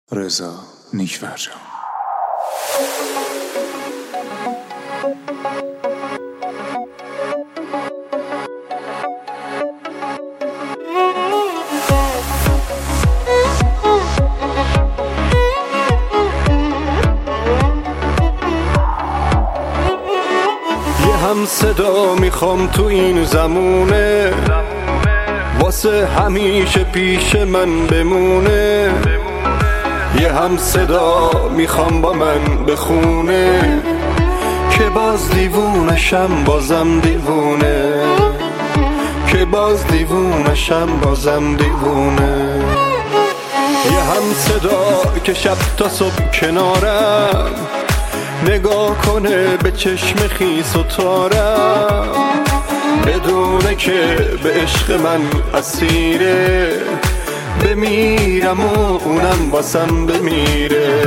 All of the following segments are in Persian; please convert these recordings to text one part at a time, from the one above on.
رضا نیک‌فرجام. هم صدا میخوام تو این زمونه، واسه همیشه پیش من بمونه. یه هم صدا میخوام با من بخونه، که باز دیوونشم بازم دیوونه، که باز دیوونشم بازم دیوونه. یه هم صدا که شب تا صبح کنارم، نگاه کنه به چشم خیس و تارم، بدونه که به عشق من اسیره، بمیرم و اونم واسم بمیره،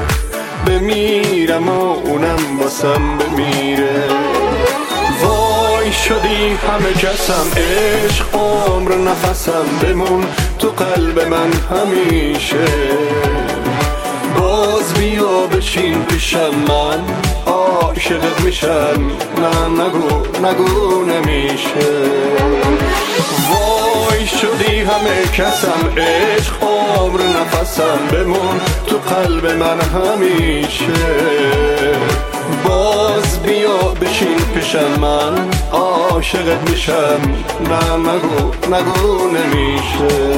بمیرم و اونم واسم بمیره. وای شدی همه کسم، عشق عمر نفسم، بمون تو قلب من همیشه. باز بیا بشین پیشم، من عاشقت میشم، نه نگو نمیشه. وای شدی همه کسم، عشق عمر نفسم، بمون تو قلب من همیشه. باز بیا بشین پیشم، من عاشقت میشم، نه نگو نمیشه.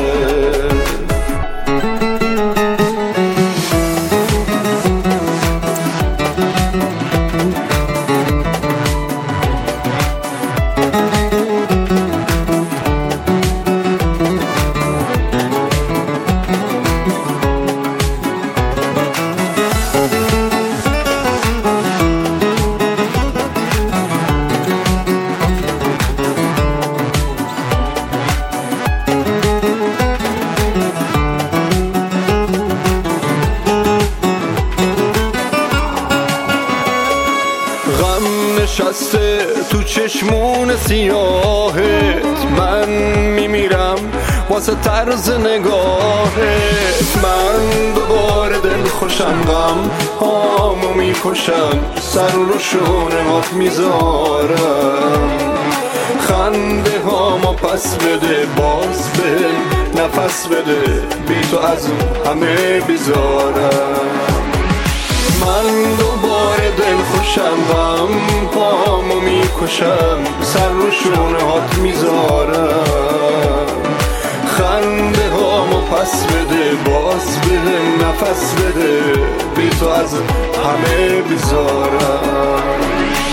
نشسته تو چشمون سیاهت، من میمیرم واسه طرز نگاهت. من دوباره دل خوشم، غم هامو میکشم، سر رو شونهات میذارم. خنده هامو پس بده، باز به نفس بده، بی تو از همه بیزارم. من دوباره دل خوشم، غم پامو میکشم، سر رو شونهات میذارم. خنده هامو پس بده، باز به نفس بده، بی تو از همه بیزارم.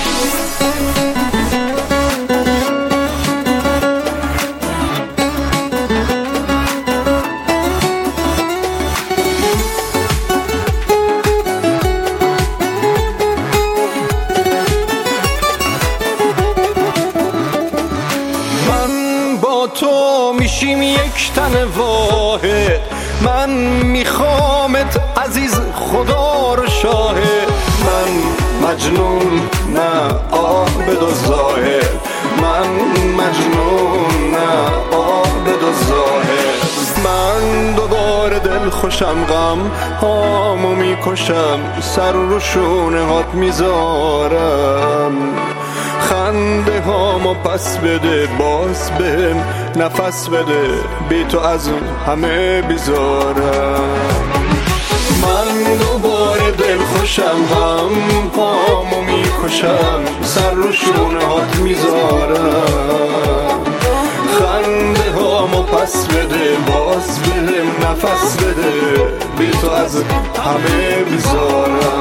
تو میشیم یک تن واحد، من میخوامت عزیز، خدا رو شاهد. من مجنون نه عابد و زاهد، من مجنون نه عابد و زاهد. من دوباره دل خوشم، غم هامو میکشم، سر رو شونهات میذارم. خنده هامو پس بده، باز بهم نفس بده، بی تو از همه بیزارم. من دوباره دل خوشم، غم هامو میکشم، سر رو شونهات میذارم. خنده هامو پس بده، باز بهم نفس بده، بی تو از همه بیزارم.